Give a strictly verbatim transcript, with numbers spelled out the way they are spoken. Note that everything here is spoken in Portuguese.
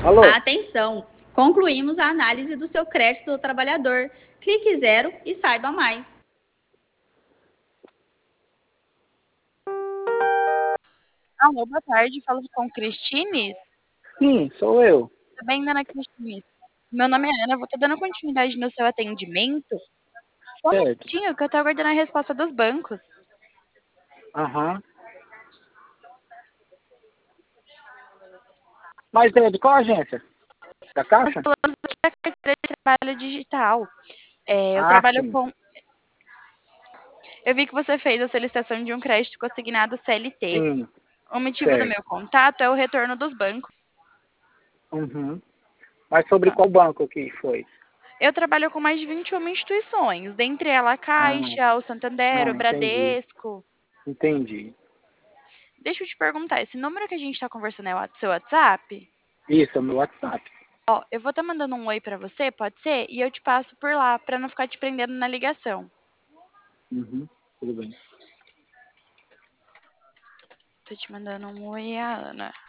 Alô? Atenção! Concluímos a análise do seu crédito do trabalhador. Clique zero e saiba mais. Alô, boa tarde. Falo com Cristines. Sim, sou eu. Tudo bem, dona Cristines? Meu nome é Ana, vou estar dando continuidade no seu atendimento. Só um Certo. minutinho que eu estou aguardando a resposta dos bancos. Aham. Mas é de qual agência? Da Nós Caixa? falamos aqui da carteira de trabalho digital. É, eu Ah, trabalho sim. com... Eu vi que você fez a solicitação de um crédito consignado C L T. Sim, O motivo do certo. meu contato é o retorno dos bancos. Uhum. Mas sobre qual banco que foi? Eu trabalho com mais de vinte e uma instituições, dentre elas a Ah, Caixa, o Santander, o não, entendi. Bradesco. Entendi. Deixa eu te perguntar, esse número que a gente está conversando é o seu WhatsApp? Isso, é o meu WhatsApp. Ó, eu vou estar mandando um oi pra você, pode ser? E eu te passo por lá, pra não ficar te prendendo na ligação. Uhum. Tudo bem. Tô te mandando um oi, Ana.